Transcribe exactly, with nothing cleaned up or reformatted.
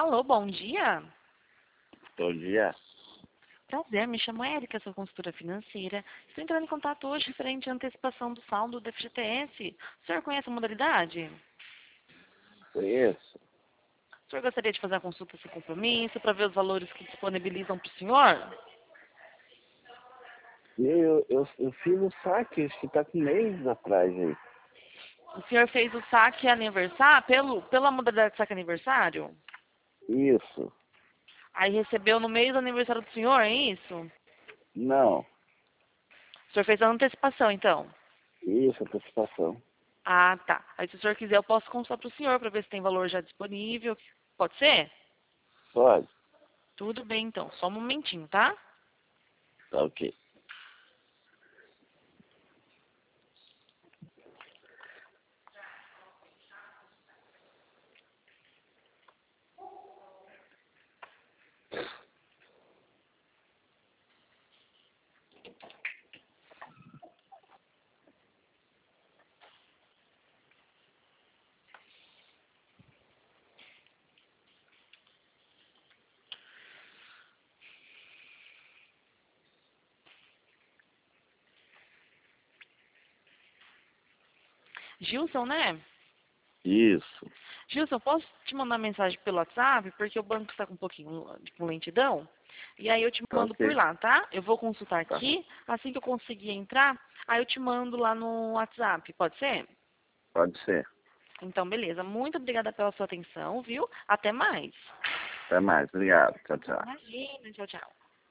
Alô, bom dia. Bom dia. Prazer, me chamo Érica, sou consultora financeira. Estou entrando em contato hoje referente à antecipação do saldo do F G T S. O senhor conhece a modalidade? Conheço. O senhor gostaria de fazer a consulta sem compromisso para ver os valores que disponibilizam para o senhor? Eu, eu, eu fiz o saque, acho que tá com meses atrás aí. O senhor fez o saque aniversário, pelo, pela modalidade de saque aniversário? Isso. Aí recebeu no mês do aniversário do senhor, é isso? Não. O senhor fez a antecipação, então? Isso, antecipação. Ah, tá. Aí se o senhor quiser, eu posso consultar para o senhor para ver se tem valor já disponível. Pode ser? Pode. Tudo bem, então. Só um momentinho, tá? Tá ok. Gilson, né? Isso. Gilson, posso te mandar mensagem pelo WhatsApp? Porque o banco está com um pouquinho com lentidão. E aí eu te Tá mando por ok. lá, tá? Eu vou consultar Tá. aqui. Assim que eu conseguir entrar, aí eu te mando lá no WhatsApp. Pode ser? Pode ser. Então, beleza. Muito obrigada pela sua atenção, viu? Até mais. Até mais. Obrigado. Tchau, tchau. Imagina. Tchau, tchau.